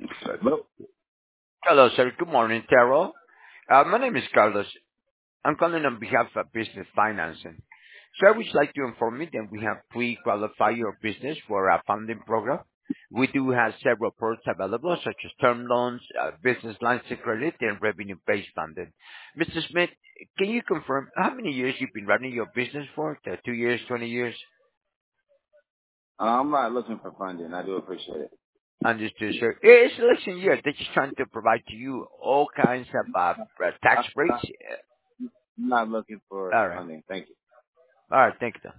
Hello. Hello, sir. Good morning, Terrell. My name is Carlos. I'm calling on behalf of Business Financing. So I would like to inform you that we have pre-qualified your business for our funding program. We do have several products available, such as term loans, business lines of credit, and revenue-based funding. Mr. Smith, can you confirm how many years you've been running your business for? 2 years, 20 years? I'm not looking for funding. I do appreciate it. Understood, sir. It's election year. They're just trying to provide to you all kinds of tax I'm breaks. not looking for All right. funding. Thank you. All right. Thank you.